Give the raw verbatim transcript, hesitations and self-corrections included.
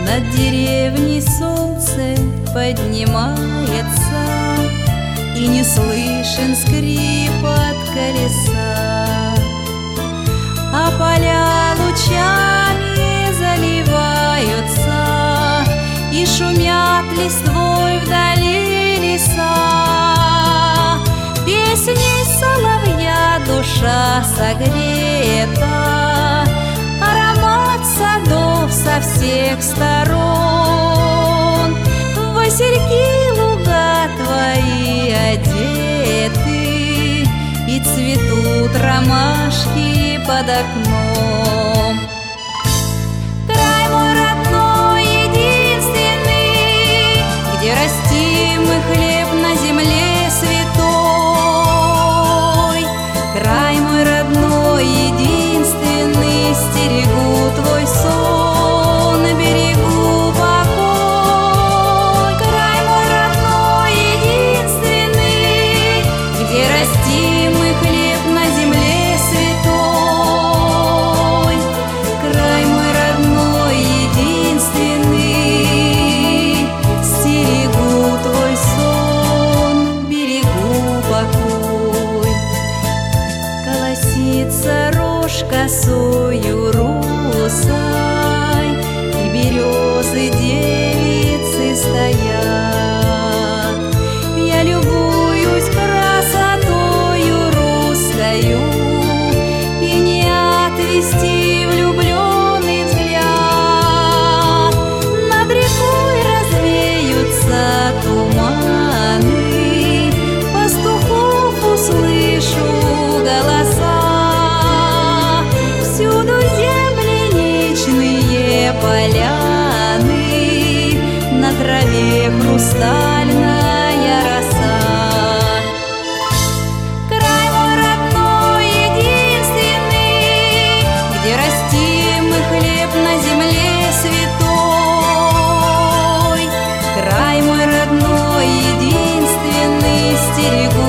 Над деревней солнце поднимается, и не слышен скрип от колеса, а поля лучами заливаются, и шумят листвой вдали леса. Песней соловья душа согрета, аромат садов со всех сторон. В васильки луга твои одеты, и цветут ромашки под окном. Край мой родной, единственный, где растим мы хлеб на земле святой. Край мой родной, единственный, стерегу твой сон, берегу покой. Край мой родной, единственный, где растим мы хлеб на земле святой. Край мой родной, единственный, стерегу твой сон, берегу покой. Колосится рожь косою русой, и березы девицы стоят. Я любуюсь красотою русскою, и не отвести влюбленный взгляд. Над рекой развеются туманы, пастухов услышу голоса. Всюду земляничные поляны, на траве хрустальная роса. Край мой родной, единственный, где растим мы хлеб на земле святой. Край мой родной, единственный, стерегу